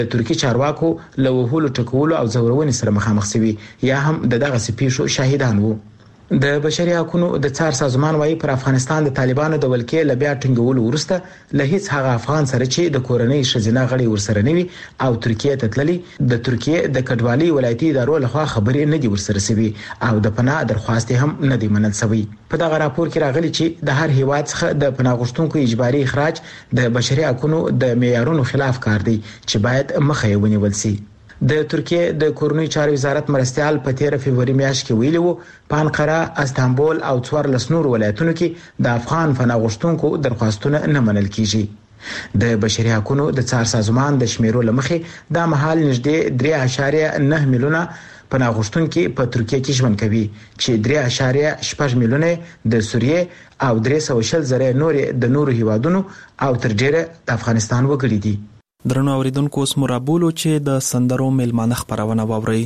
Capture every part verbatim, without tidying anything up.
د ترکی چارواکو له وهلو ټکولو او ځورونې سره مخامخ شوي یا هم د دغه سپیشو شاهدان وو. د بشري حقوقو د څار سازمان وايي پر افغانستان د طالبانو د ولکې له بیا ټینګولو وروسته له هیڅ هغه افغان سره چې د کورنۍ شزینه غړي ورسره نوي او ترکیه ته تللي د ترکیه د کډوالي ولایتي ادارو لخوا خبرې نه دي ورسره سوي او د پناه درخواست هم نه دی منل شوی. په دغه راپور کې راغلي چې د هر هیواد څخه د پناه غوښتونکو اجباري اخراج د بشري حقوقو د معیارونو خلاف کار دی چې باید مخه یې ونیول شي. د ترکیه د کورنۍ چارو وزارت مرستيال په تیر فبرवरी میاشت کې ویلي وو په انقره، استانبول او څوارلس نور ولایتونو کې د افغان پناه غوښتونکو درخواستونه نه منل کیږي. د بشري حقوقو د څار سازمان د شمیرو لمخې د مهال نږدې درې اعشاریه نه میلیونه پناه غوښتونکو په ترکیه کې ژوند کوي چې درې اعشاریه شپږ میلیونه د سوریه او درې سوه شل زره نور د نورو هیوادونو او تر ډیره د افغانستان وګړي دي. درنو اوریدونکو اوس مرابولو چې د سندرو میلمانه خبرونه واوري.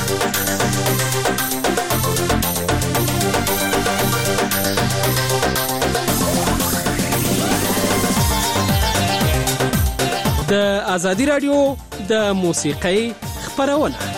د ازادي رادیو د موسیقۍ خبرونه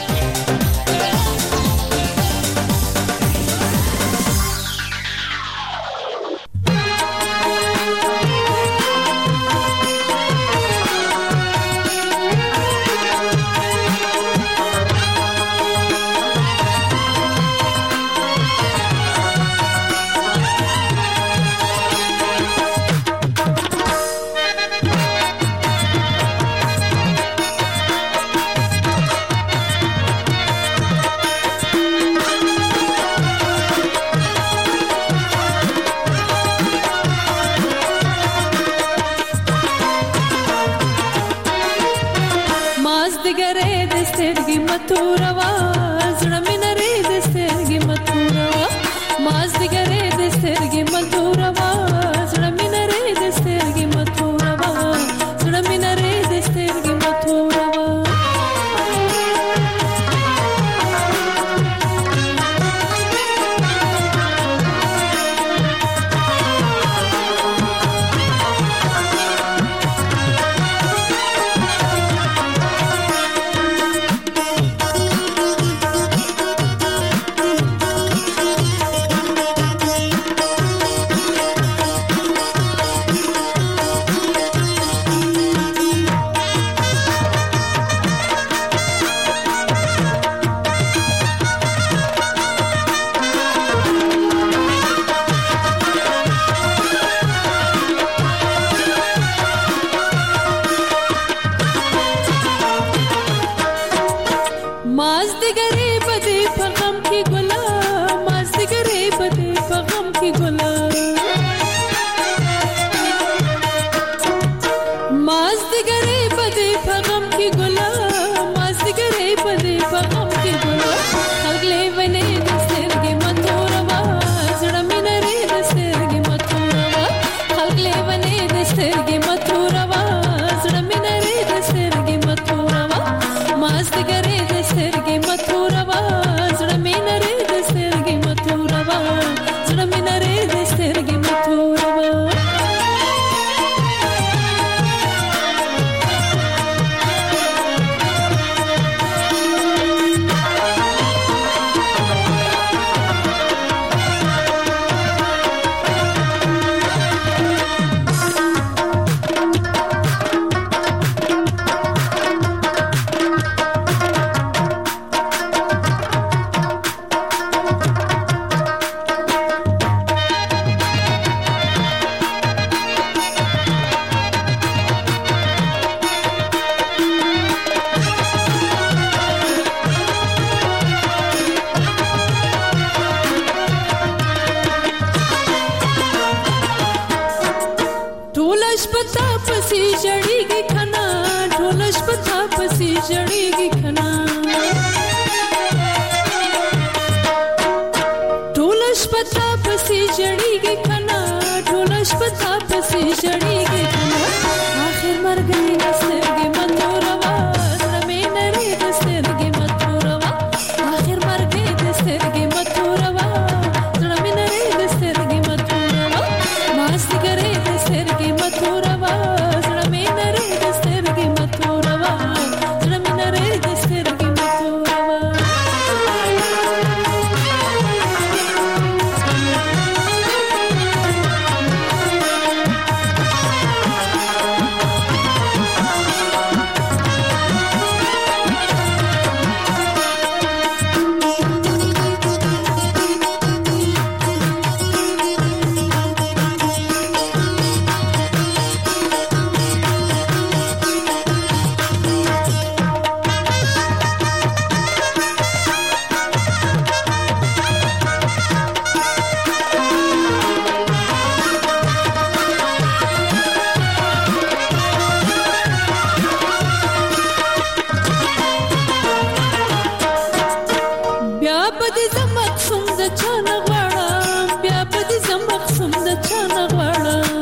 دې زمقسم د چانه غواړم بیا په دې زمقسم د چانه غواړم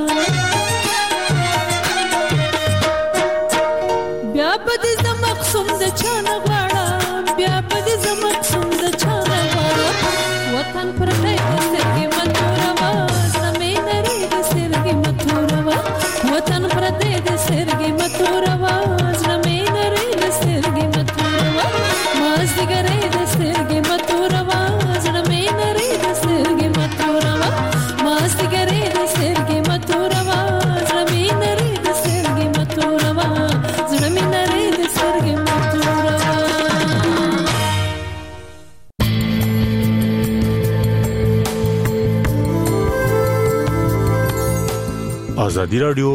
بیا په دې زمقسم د چانه غواړم بیا په دې زمقسم د چانه غواړم وطن پر دې سترګې متوروا زمې نری د سترګې متوروا وطن پر دې سترګې متوروا زمې نری د سترګې متوروا مازدګرې د سترګې متوروا زمې نری د سترګې متوروا مازدګرې د سترګې متوروا زمې نری د سترګې متوروا زمې نری د سترګې متوروا ازادي رادیو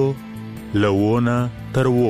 لوونه تر وو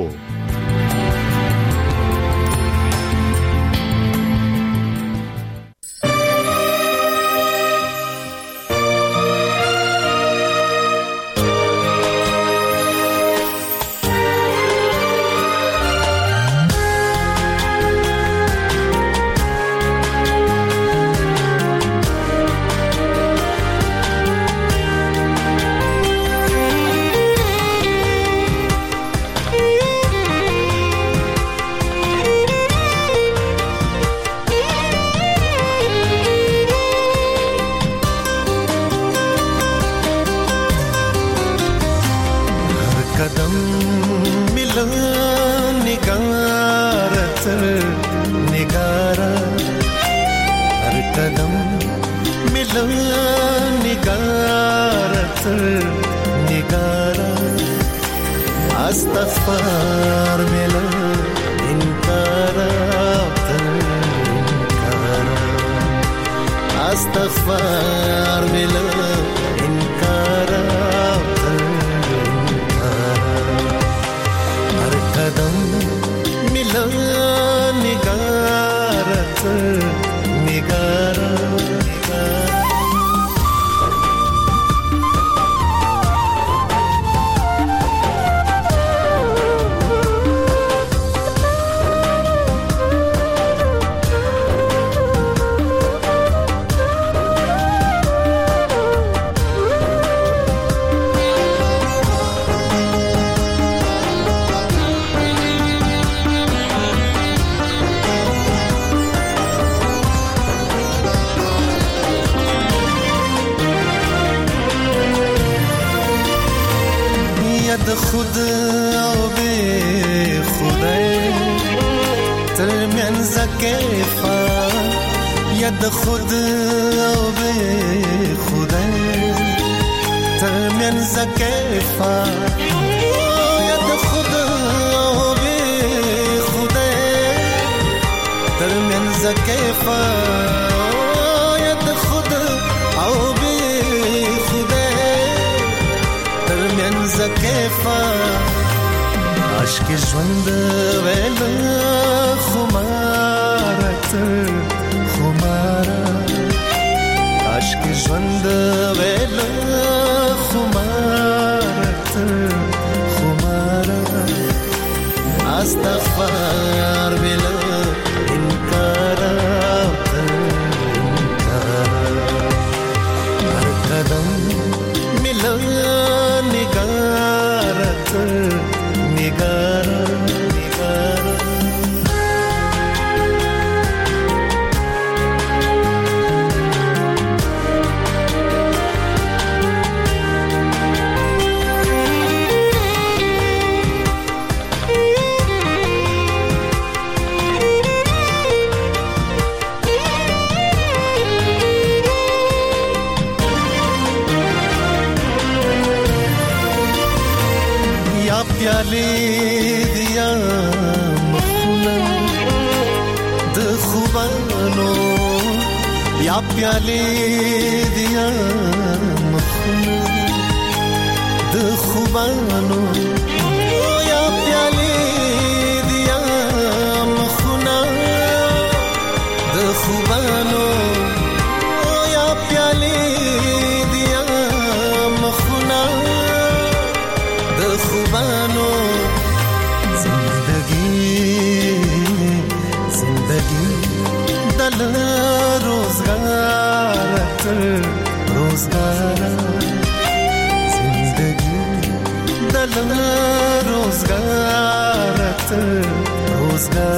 زندگی دل روزگار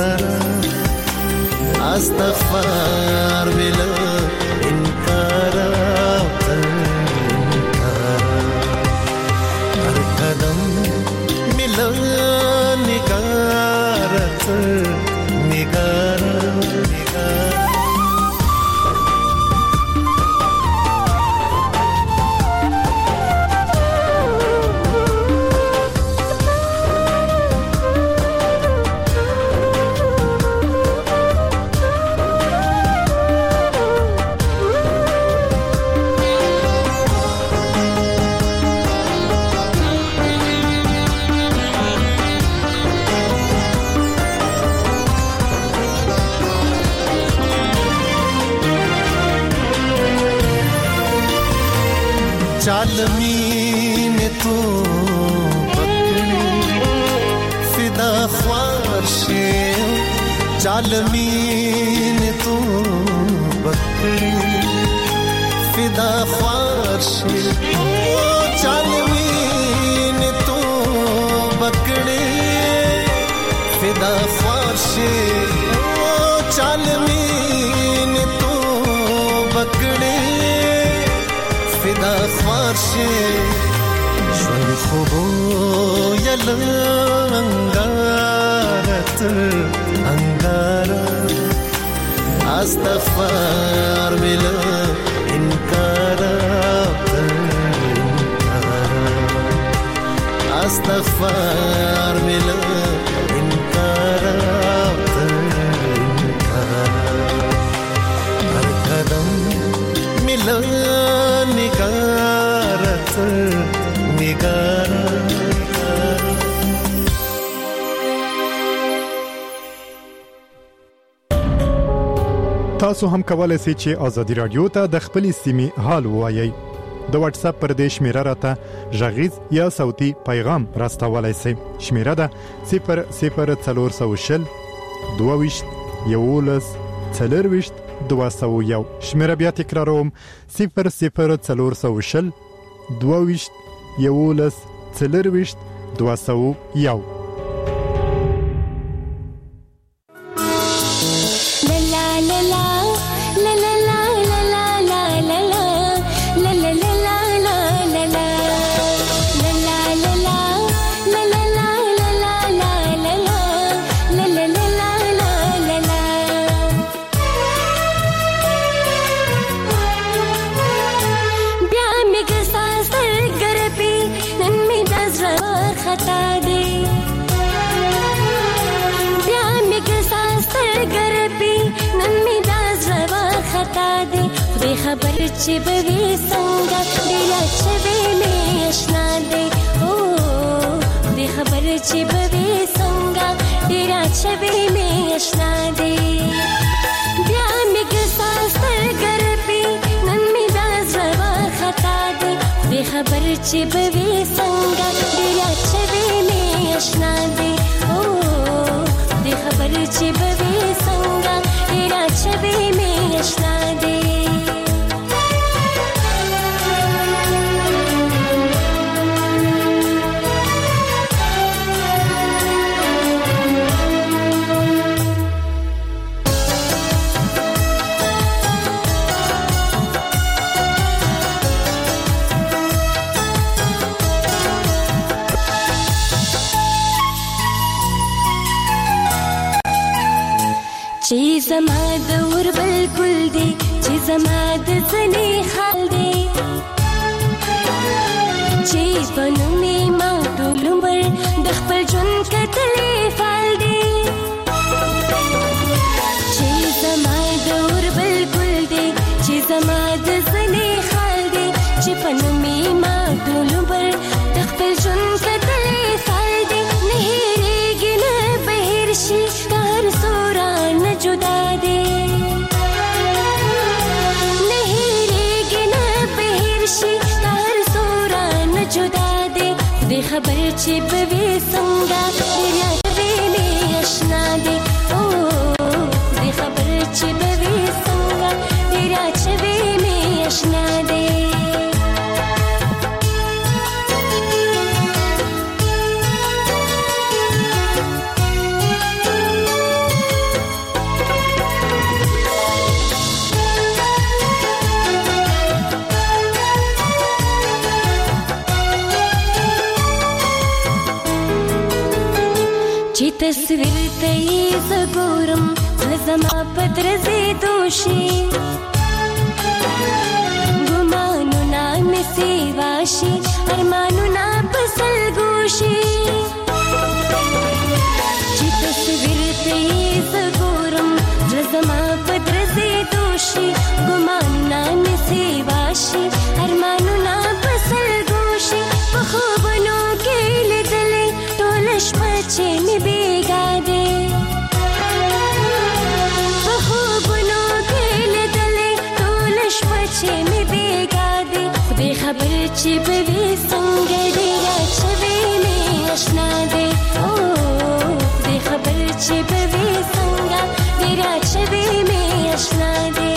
انکار استغفار بلا انکار هر قدم ملا نگارت نگار نگار चालमी ने तो पकड़ी फिदा ख्वारशे चालमी ने तो पकड़ी फिदा ख्वारशे चालमी ने तो पकड़ी फिदा ख्वारशे चालमी ने तो पकड़ी फिदा ख्वारशे شوي خوبو يل انغارت انغارا استغفار بلا انكار استغفار بلا انكار هر قدم ملا نگارت نگار تاسو هم کولای شئ چې ازادي رادیو ته د خپل سیمې حال ووایي د واتس اپ پر د شمیره راته ژغیز یا صوتي پیغام راستولای شئ شمیره ده صفر صفر څلور سو شل دوه یولس څلور دوه سو یو شمیره بیا تکراروم صفر صفر څلور سو شل دوه یولس څلور دوه سو یو خبر چې بوي څنګه ډیره چوي مې آشنا دی او دې خبر چې بوي څنګه ډیره چوي مې آشنا دی بیا مې ګساس تر ګرپي نن مې دا زوا خطا دی دې خبر چې بوي څنګه ډیره چوي مې آشنا دی او دې خبر چې بوي څنګه ډیره چوي مې آشنا دی چې زما د ور بلبل دی چې زما د ځنې حال دی چې بنو می ما ټول عمر د خپل ژوند کتلې فال دی چې زما د ور بلبل دی چې زما د ځنې حال دی چې بنو می ما ټول عمر د خپل ژوند کتلې فال دی نه هېرېږي نه بهر شي هر سورا نه جدا دی نه هېرېږي نه بهر شي هر سورا نه جدا دی خدای خبر چې بوي څنګه دریا کوي مې آشنا دی او خدای خبر چې بوي څنګه دریا کوي مې آشنا دی تصویر ته یې زه ګورم زما په درځېدو شي ګمانونه مې سیوا شي ارمانونه په سلګو شي چې تصویر ته یې زه ګورم زما په درځېدو شي ګمانونه مې سیوا شي ارمانونه په سلګو شي په خوبونو کې لیدلې ټوله شپه چې مې بېګا دی په خوبونو کې لیدلې ټوله شپه چې مې بېګا دی خدای خبر چې به وي څنګه ډېره شوې مې اشنا دی او خدای خبر چې به وي څنګه ډېره شوې مې اشنا دی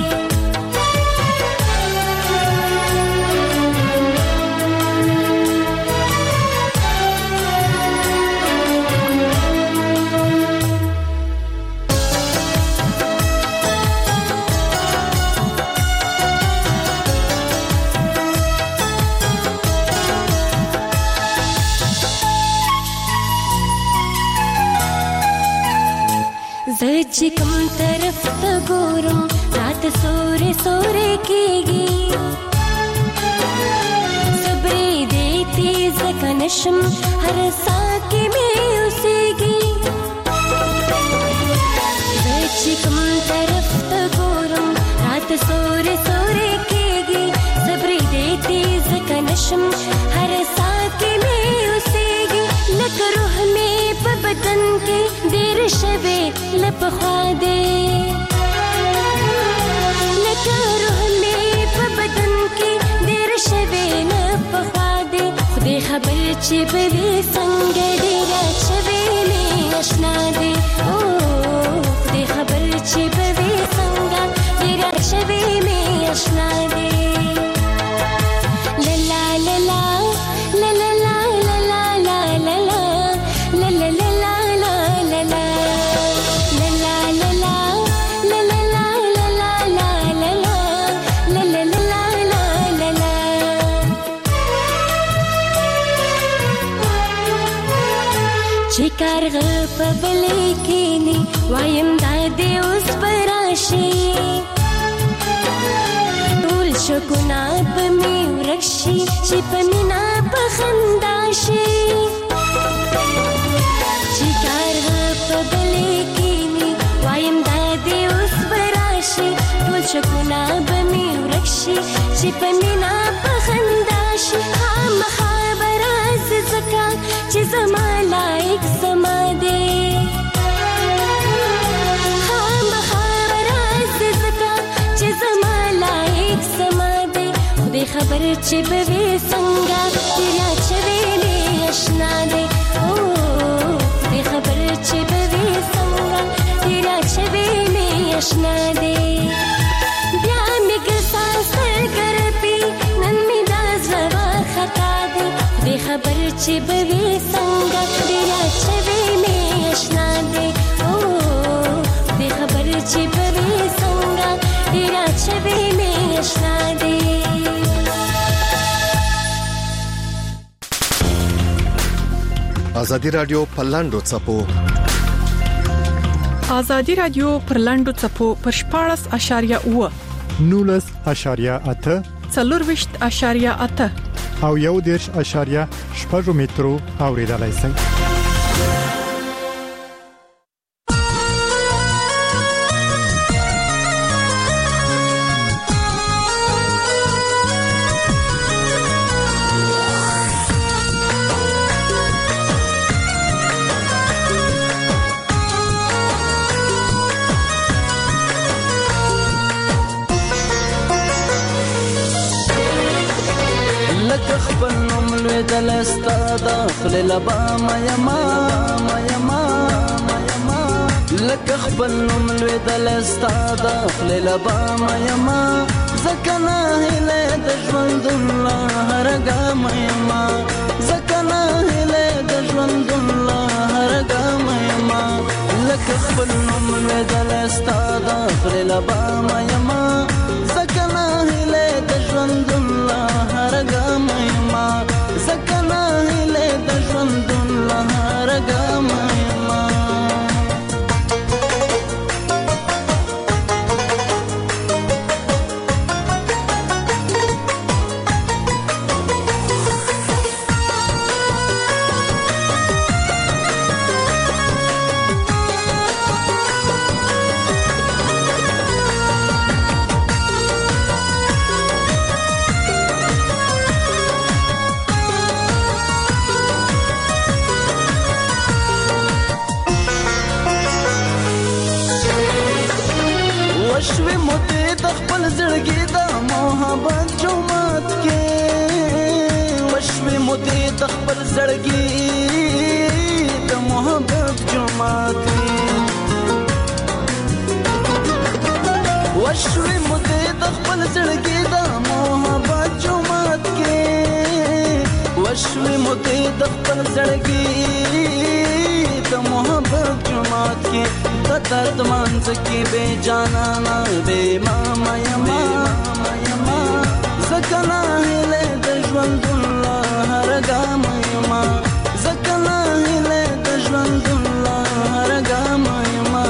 زه چې کوم طرف ته ګورم راته سورې سورې کېږي صبرې دې تیز که نشم هر ساه کې مې اوسېږي زه چې کوم طرف ته ګورم راته سورې سورې کېږي صبرې دې تیز که نشم هر ساه کې مې اوسېږي لکه روح مې په بدن کې ډېر شوې لپخوا دی لکه روح مې په بدن کې ډېر شوې لپخوا دی خدای خبر چې به وي څنګه ډېره شوې مې اشنا دی او خدای خبر چې به وي څنګه ډېره شوې مې اشنا دی لا لا لا لا لا لا لا لا لا لا لا لا لا لا چې کارغه په بلې کېني وایم دا دې اوس به راشي ټول شکونه به مې ورک شي چې په مینه په خندا شي چې کارغه په بلې کېني وایم دا دې اوس به راشي ټول شکونه به مې ورک شي چې په مینه په خندا شي خامخا به راشي ځکه چې زما لایق زما دی خامخا به راشي ځکه چې زما لایق زما دی خدای خبر چې به وي څنګه ډېره شوې مې اشنا دی او خدای خبر چې به وي څنګه ډېره شوې مې اشنا دی بیا مې ګسا سترګر پی نن مې دا زړه خطا دی خدای خبر چې به وي څنګه ډېره شوې مې اشنا دی او خدای خبر چې به وي څنګه ډېره شوې مې اشنا دی ازادي رادیو په لاندو څپو ازادي رادیو پر لاندو څپو پر شپاړس اشاریه اوه نولس اشاریه اته څلورویشت اشاریه اته او یو دیرش اشاریه شپږ مترو اوریدلای شئ دلستا داخل لبا ما یما ما یما ما یما لک خپل نوم لوی دلستا داخل لبا ما یما زکنا هله د ژوند الله هرګه ما یما زکنا هله د ژوند الله هرګه ما یما لک خپل نوم لوی دلستا داخل لبا ما یما زکنا هله د ژوند الله هرګه ما یما زکنا هله د ژوند الله هرګه ما یما وشوي موتي تخبل زړګي د محبت جومات کې وشوي موتي تخبل زړګي د محبت جومات کې وشوي موتي تخبل زړګي د محبت جومات کې وشوي موتي تخبل زړګي د محبت جومات کې د درد مانځ کې بے جانا نه بے ماما یما یما زکنا هله د ژوند الله هر ګام یما زکنا هله د ژوند الله هر ګام یما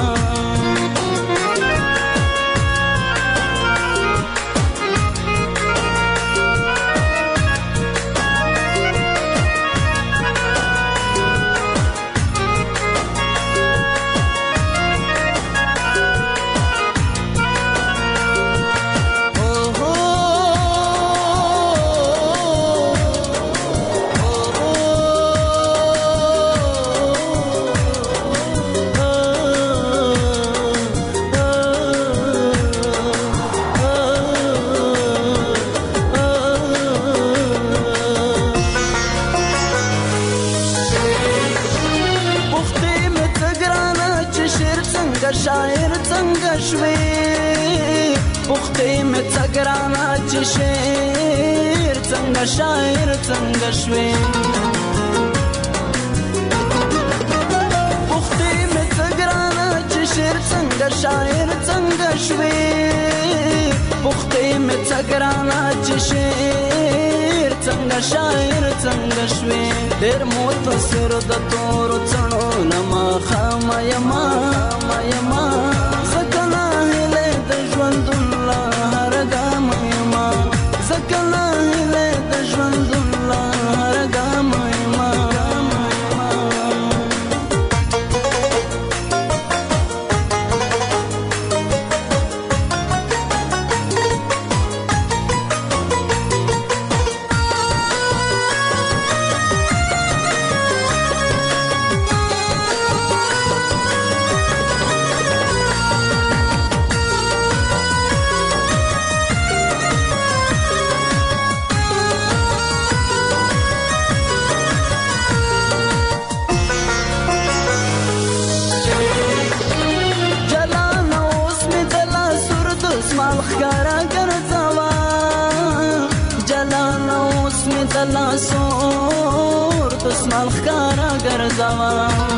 شاعر څنګه شوي پختې مې څګرانا چې شعر څنګه شاعر څنګه شوي پختې مې څګرانا چې شعر څنګه شاعر څنګه شوي پختې مې څګرانا چې شعر څنګه شاعر څنګه شوي ډېر متصر د تور څڼو لما خام یما یما زکنا هله د ژوند الله هر ګام یما زکنا هله د ژوند الله هر ګام یما دلا سور تسمال خکارا گرزاوا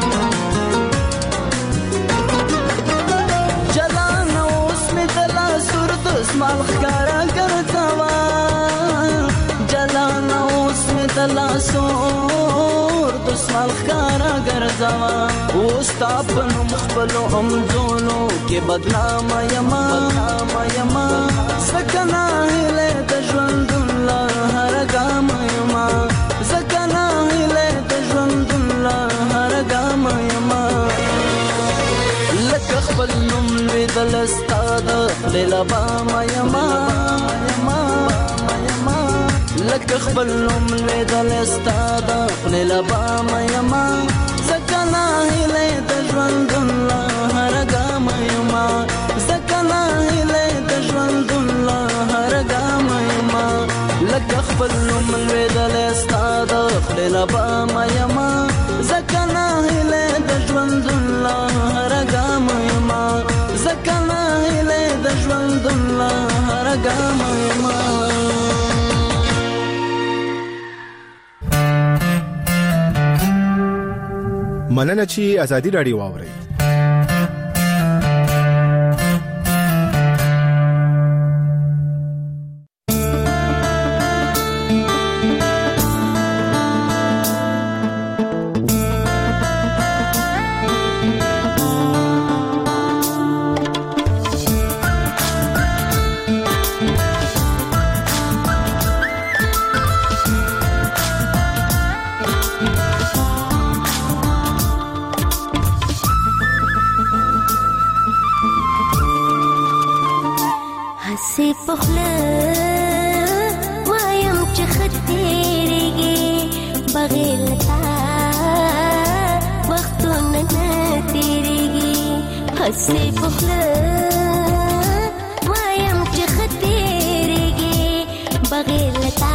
جلان اوس می دلا سور تسمال خکارا گرزاوا جلان اوس می دلا سور تسمال خکارا گرزاوا اوس تاپنو مخبلو امزولو کې بدنام یما یما سکنا هله د ژوند الله هر ګام یما زکنا هله د ژوند الله هر ګام یما لکه خپل نوم لیدل استاد لبا یما یما یما لکه خپل نوم لیدل استاد لبا یما زکنا هله د ژوند الله هر ګام یما زکنا هله د ژوند الله هر ګام یما لکه خپل نوم لیدل استاد لبا یما زکنا هله د ژوند الله هر ګام یما زکنا هله د ژوند الله هر ګام یما مننه چې ازادي رادیو واوري. से पखला वायम चखत तेरेगे बगैर था वक्त न तेरेगे हंसे पखला बगैर लता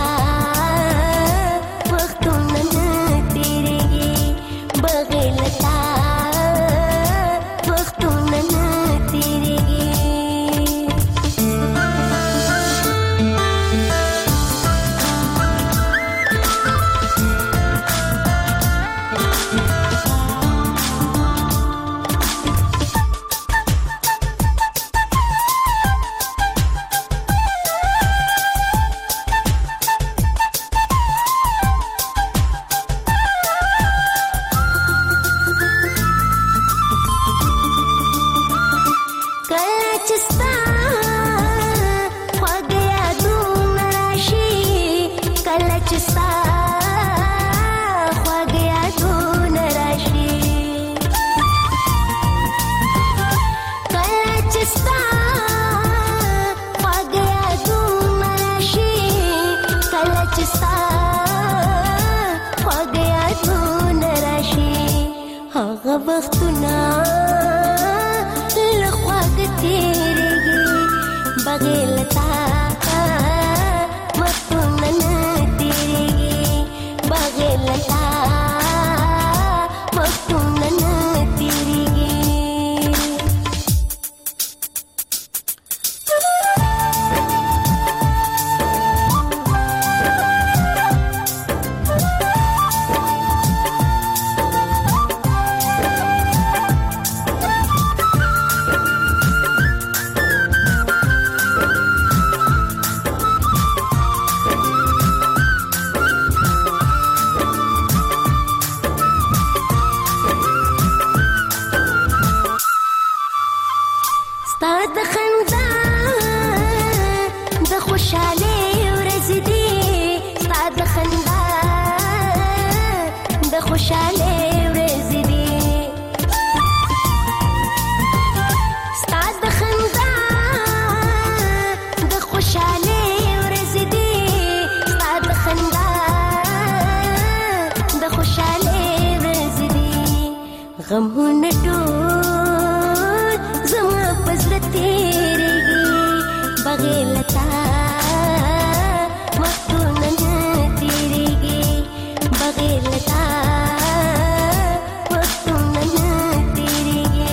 वक्तों न तेरे बगैर लता वक्तों न तेरे वक्तुना लख्वाग तेरे बगैर लता वक्तुं न तेरे बगैर लता वक्तुं न तेरे غمونه ټول زما پزړه تیریږي بغیر لتا وختونه نه تیریږي بغیر لتا وختونه نه تیریږي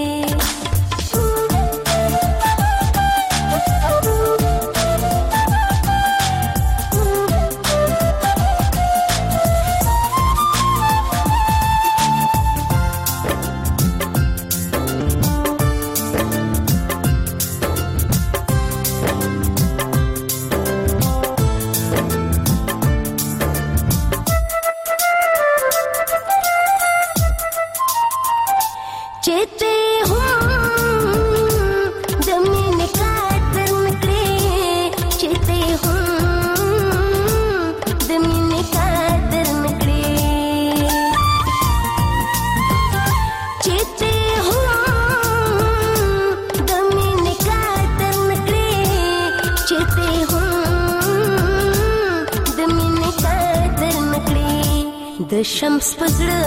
د شمس پزړه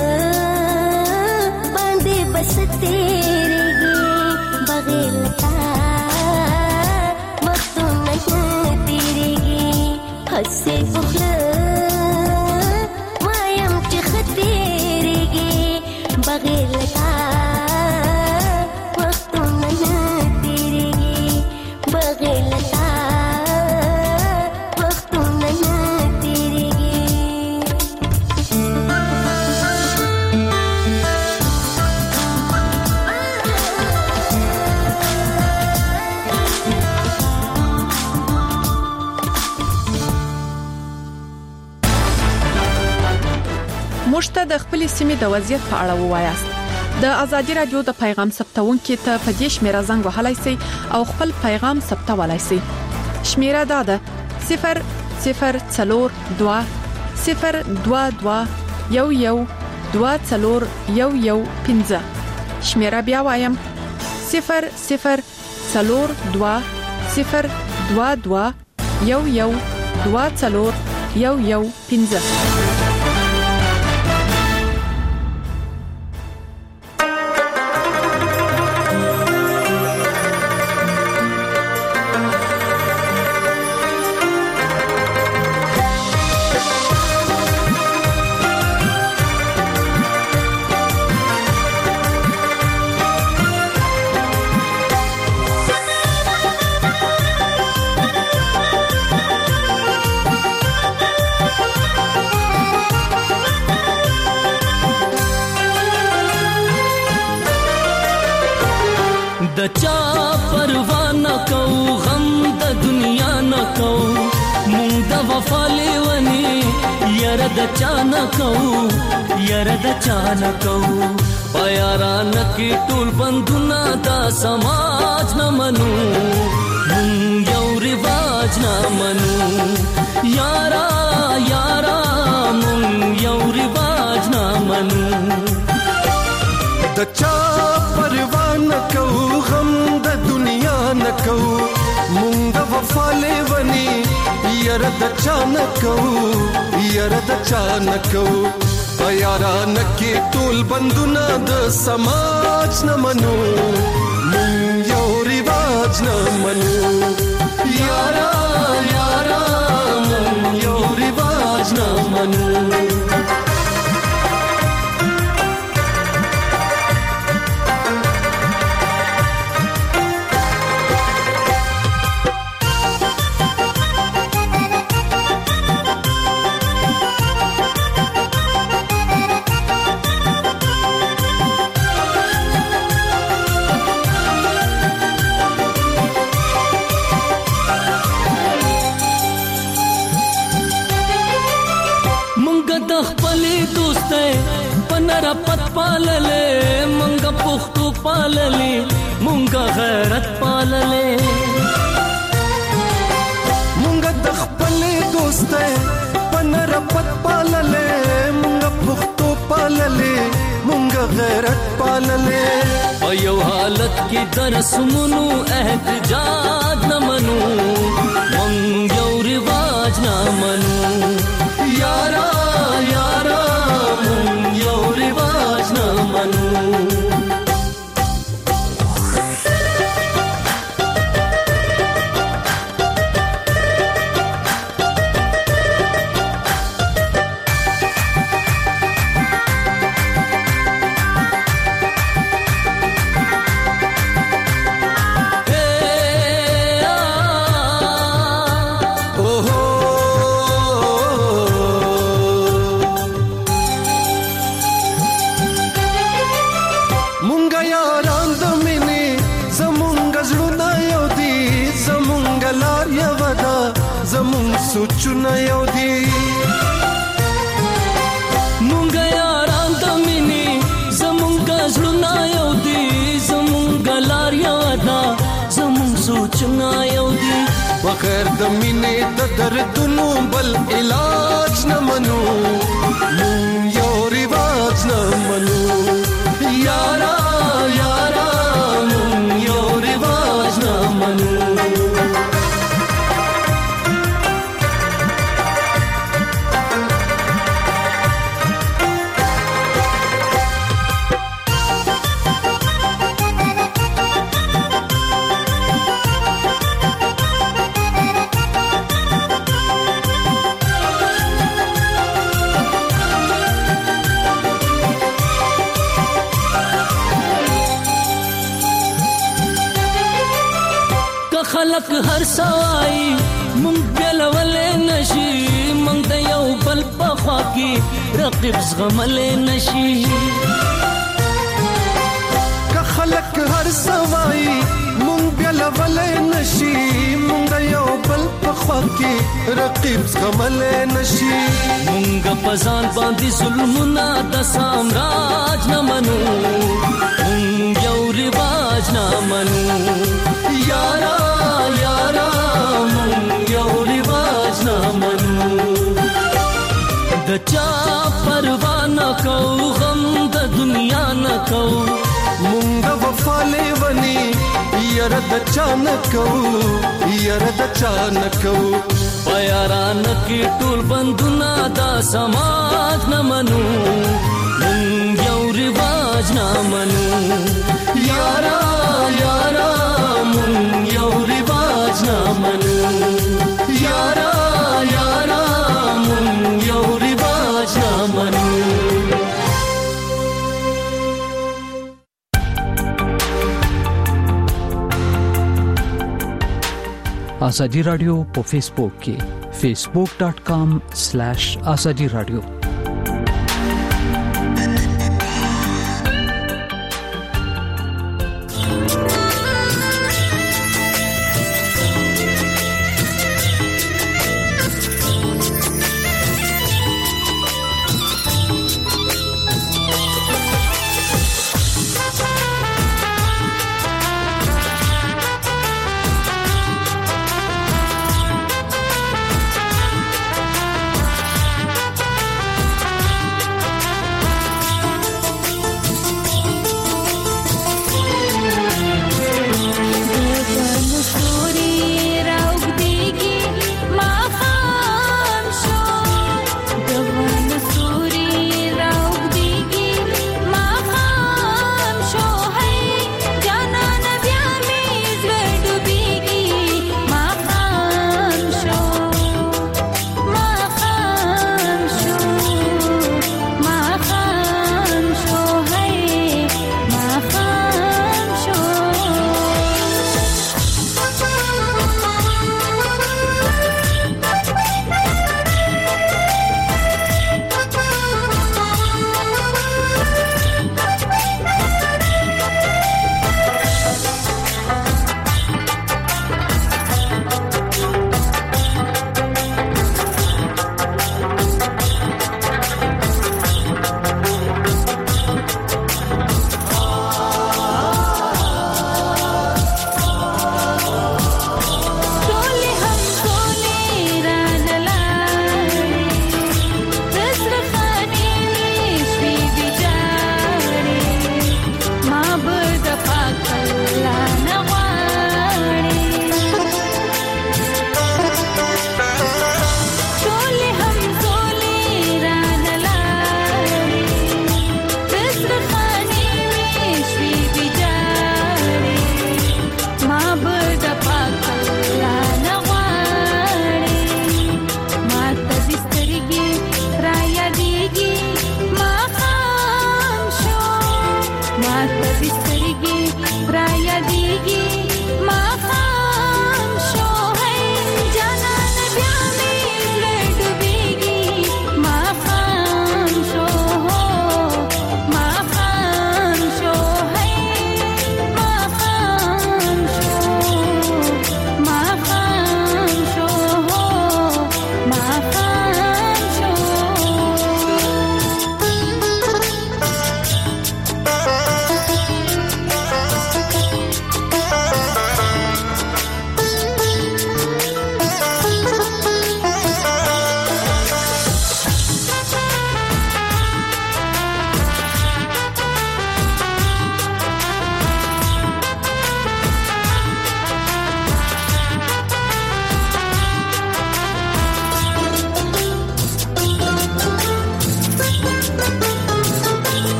باندې بس تیریږي بغیر لتا وختونه نه تیریږي هسې پخله وایم چې ښه تیریږي بغیر لتا وختونه نه تیریږي بغیر لتا وختونه نه تیریږي موږ ته د خپل سیمې د وضعیت په اړه ووایاست. د ازادي رادیو د پیغام ثبتونکو ته په دې شمیره زنګ وهلای شئ او خپل پیغام ثبتولای شئ. شمیره دا ده صفر صفر څلور دوه صفر دوه دوه یو یو دوه څلور یو یو پنځه. شمیره بیا وایم صفر صفر څلور دوه صفر دوه دوه یو یو دوه څلور یو یو پنځه. د چا پروا نه کو غم د دنیا نه کو مونږ د وفا لیونی یاره د چا نه کو یاره د چا نه کو پیاران کی ټول بندونه دا سماج نه منو مونږ یو رواج نه منو یارا یارا مونږ یو رواج نه منو د چا پروا نه کو غم د دنیا نه کو مونږ د وفا لیونی یاره د چا نه کو یاره د چا نه کو پیاران کی ټول بندونه د سماج نه منو مونږ یو رواج نه منو یارا یارا مونږ یو رواج نه منو پنر پت پاللې مونږه پښتو پاللې مونږه غیرت پاللې مونږه د خپل دوستۍ پنر پت پاللې مونږه پښتو پاللې مونږه غیرت پاللې په یو حالت کې درسمونو احتجاج نه منو مونږ یو رواج نه منو یارا یارا یو رواج نه منو سوچونه یو دی مونږ یاران د مینې زمونږ زړونه یو دی زمونږ لار یو ده زمونږ سوچونه یو دی بغیر د مینې د دردونو بل علاج نه منو مونږ یو رواج نه منو یارا یارا مونږ یو رواج نه منو خلق هر سوای مونږ بلولې نشي مونږ د یو بل په خوا کې رقیب زغملې نشي که خلق هر سوای مونږ بلولې نشي مونږ د یو بل په خوا کې رقیب زغملې نشي مونږ په ځان باندې ظلمونه د سامراج نه منو مونږ یو رواج نه منو یارا یارا مونږ یو رواج نه منو د چا پروا نه کو غم د دنیا نه کو مونږ وفا لیونی یاره د چا نه کو یاره د چا نه کو پیاران کی ټول بندونه دا سماج نه منو مونږ یو رواج نه منو یارا یارا مونږ یو رواج نه منو یارا یارا مونږ یو رواج نه منو آزادی رادیو په فیسبوک کې facebook dot com slash azadi radio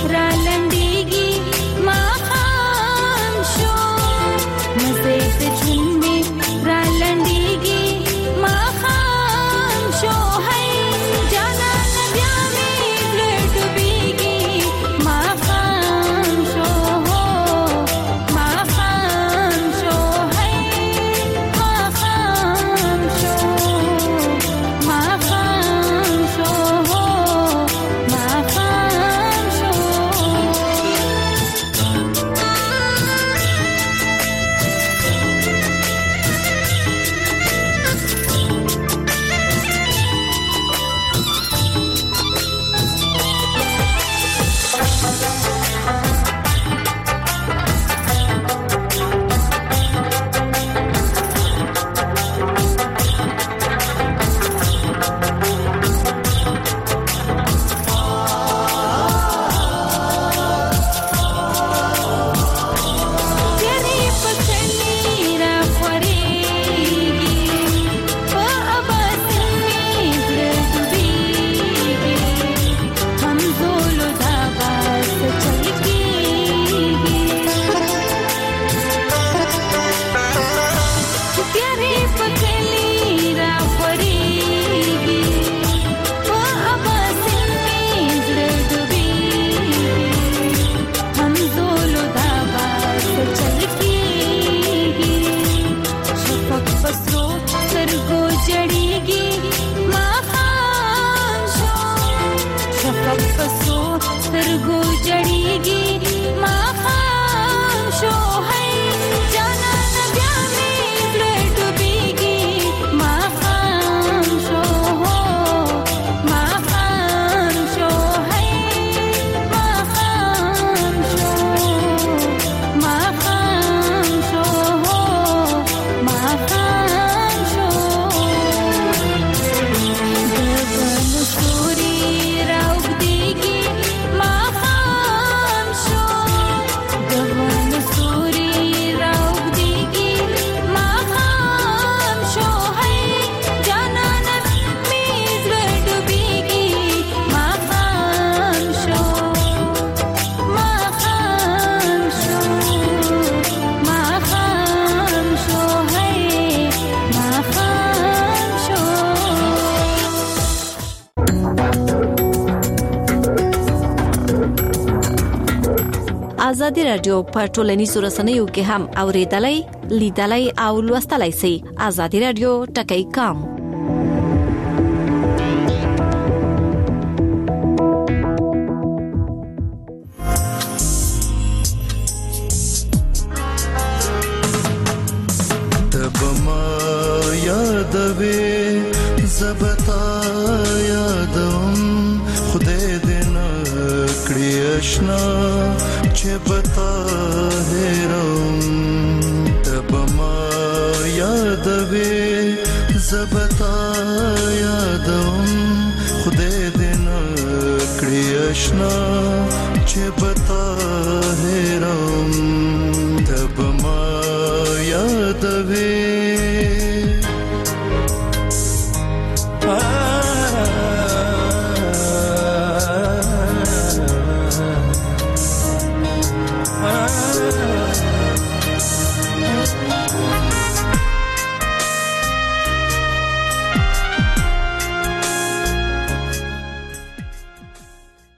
را لنډيږي ما خام شو مزه د ژوند می را لنډيږي ما خام شو هي جانا بیا می ډوبېږي ما خام شو ما خام شو هي ما خام شو ما خام شو ما خام شو तेरी पसली را خورېږي په اباس می ډوبېږي همزولو دا باس چل کېږي तेरी पसली را خورېږي په اباس می ډوبېږي همزولو دا باس چل کېږي شفق پسرو سترګو جړېږي ما خام شو شفق پسرو سترګو جړېږي ما خام شو هی جانا بیا می ډوبېږي ما خام شو ما خام شو هی ما خام شو ما خام شو ما خام شو دغن سوري راوږدېږي ما خام شو دغن سوري راوږدېږي ما خام شو هی جانا می ډوبېږي ما خام شو ما خام شو ما خام شو هی ما خام شو ازادي رادیو په ټولنیزو رسنیو کې هم اوریدلای لیدلای او لوستلای شئ. ازادي رادیو ټکی کام تب ما یادوي زبتا یادم خدای دې نه کړی آشنا چې بتا هېروم تب ما یادوي زبتا یادم خدای دې نه کړی آشنا چې بتا هېروم